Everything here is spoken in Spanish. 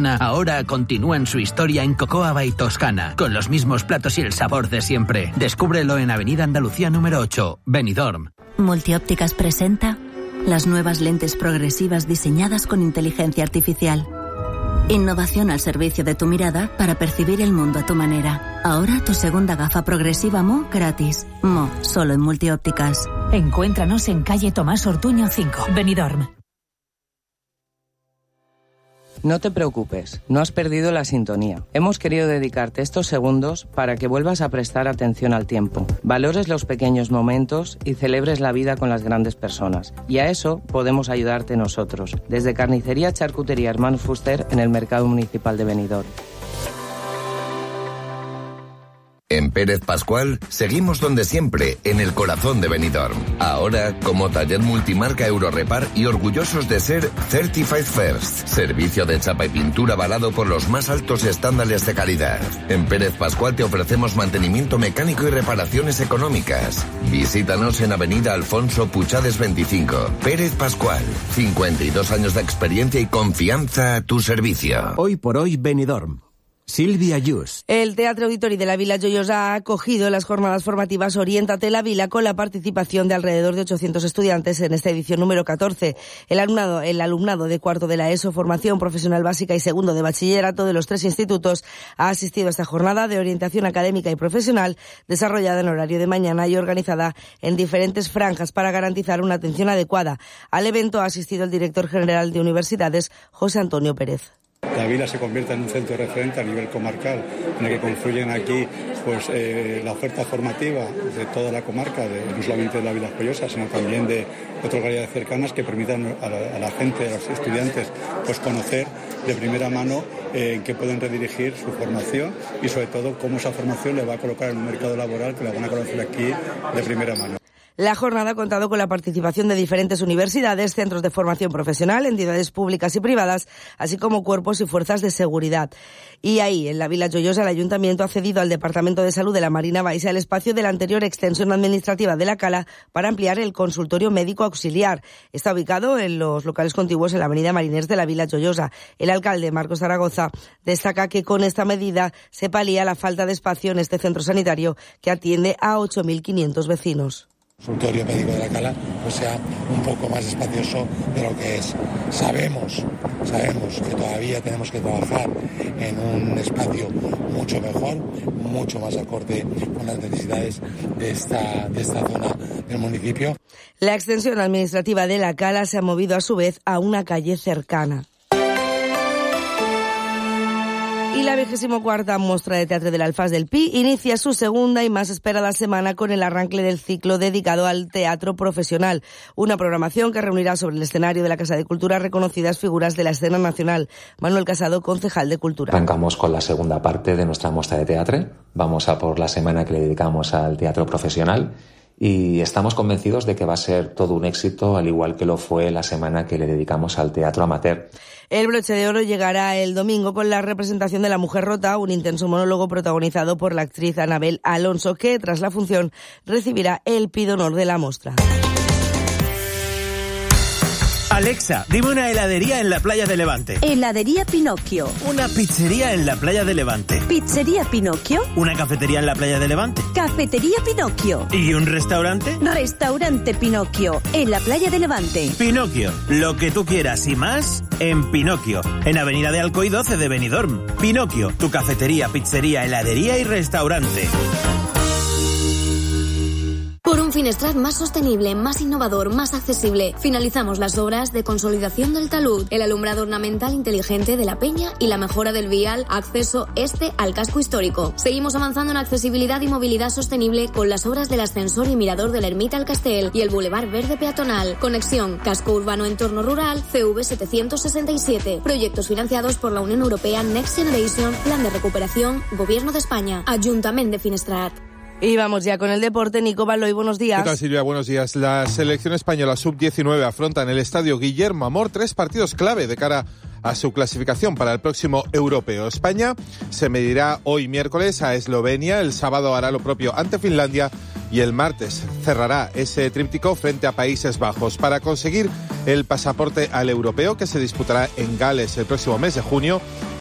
Toscana ahora continúan su historia en Cocoa by Toscana, con los mismos platos y el sabor de siempre. Descúbrelo en Avenida Andalucía número 8, Benidorm. Multiópticas presenta las nuevas lentes progresivas diseñadas con inteligencia artificial. Innovación al servicio de tu mirada para percibir el mundo a tu manera. Ahora tu segunda gafa progresiva Mo gratis. Mo, solo en Multiópticas. Encuéntranos en calle Tomás Ortuño 5, Benidorm. No te preocupes, no has perdido la sintonía. Hemos querido dedicarte estos segundos para que vuelvas a prestar atención al tiempo, valores los pequeños momentos y celebres la vida con las grandes personas. Y a eso podemos ayudarte nosotros, desde Carnicería Charcutería Hermanos Fuster en el Mercado Municipal de Benidorm. En Pérez Pascual seguimos donde siempre, en el corazón de Benidorm. Ahora como taller multimarca Eurorepar y orgullosos de ser Certified First, servicio de chapa y pintura avalado por los más altos estándares de calidad. En Pérez Pascual te ofrecemos mantenimiento mecánico y reparaciones económicas. Visítanos en Avenida Alfonso Puchades 25. Pérez Pascual, 52 años de experiencia y confianza a tu servicio. Hoy por hoy Benidorm. Silvia Yus. El Teatro Auditori de la Vila Joiosa ha acogido las jornadas formativas Oriéntate la Vila con la participación de alrededor de 800 estudiantes en esta edición número 14. El alumnado de cuarto de la ESO, formación profesional básica y segundo de bachillerato de los 3 institutos ha asistido a esta jornada de orientación académica y profesional desarrollada en horario de mañana y organizada en diferentes franjas para garantizar una atención adecuada. Al evento ha asistido el director general de Universidades, José Antonio Pérez. La Vila se convierte en un centro de referente a nivel comarcal, en el que confluyen aquí la oferta formativa de toda la comarca, no solamente de la Vila Joiosa, sino también de otras localidades cercanas que permitan a la gente, a los estudiantes, conocer de primera mano en qué pueden redirigir su formación y sobre todo cómo esa formación le va a colocar en un mercado laboral que la van a conocer aquí de primera mano. La jornada ha contado con la participación de diferentes universidades, centros de formación profesional, entidades públicas y privadas, así como cuerpos y fuerzas de seguridad. Y ahí, en la Vila Joiosa, el Ayuntamiento ha cedido al Departamento de Salud de la Marina Baixa el espacio de la anterior extensión administrativa de la Cala para ampliar el consultorio médico auxiliar. Está ubicado en los locales contiguos en la Avenida Mariners de la Vila Joiosa. El alcalde, Marcos Zaragoza, destaca que con esta medida se palía la falta de espacio en este centro sanitario que atiende a 8.500 vecinos. El consultorio médico de la Cala sea un poco más espacioso de lo que es. Sabemos que todavía tenemos que trabajar en un espacio mucho mejor, mucho más acorde con las necesidades de esta zona del municipio. La extensión administrativa de la Cala se ha movido a su vez a una calle cercana. Y la 24ª Mostra de Teatro del Alfàs del Pi inicia su segunda y más esperada semana con el arranque del ciclo dedicado al teatro profesional. Una programación que reunirá sobre el escenario de la Casa de Cultura reconocidas figuras de la escena nacional. Manuel Casado, concejal de Cultura. Arrancamos con la segunda parte de nuestra muestra de teatro. Vamos a por la semana que le dedicamos al teatro profesional. Y estamos convencidos de que va a ser todo un éxito, al igual que lo fue la semana que le dedicamos al teatro amateur. El broche de oro llegará el domingo con la representación de La Mujer Rota, un intenso monólogo protagonizado por la actriz Anabel Alonso, que tras la función recibirá el pidonor de la mostra. Alexa, dime una heladería en la playa de Levante. Heladería Pinocchio. Una pizzería en la playa de Levante. Pizzería Pinocchio. Una cafetería en la playa de Levante. Cafetería Pinocchio. ¿Y un restaurante? Restaurante Pinocchio, en la playa de Levante. Pinocchio, lo que tú quieras y más en Pinocchio, en Avenida de Alcoy 12 de Benidorm. Pinocchio, tu cafetería, pizzería, heladería y restaurante. Por un Finestrat más sostenible, más innovador, más accesible, finalizamos las obras de consolidación del talud, el alumbrado ornamental inteligente de la Peña y la mejora del vial acceso este al casco histórico. Seguimos avanzando en accesibilidad y movilidad sostenible con las obras del ascensor y mirador de la Ermita al Castell y el Boulevard Verde Peatonal. Conexión casco urbano entorno rural CV 767. Proyectos financiados por la Unión Europea Next Generation, Plan de Recuperación, Gobierno de España, Ayuntamiento de Finestrat. Y vamos ya con el deporte. Nico Baloy, buenos días. ¿Qué tal, Silvia? Buenos días. La selección española sub-19 afronta en el estadio Guillermo Amor 3 partidos clave de cara a su clasificación para el próximo europeo. España se medirá hoy miércoles a Eslovenia, el sábado hará lo propio ante Finlandia y el martes cerrará ese tríptico frente a Países Bajos para conseguir el pasaporte al europeo que se disputará en Gales el próximo mes de junio.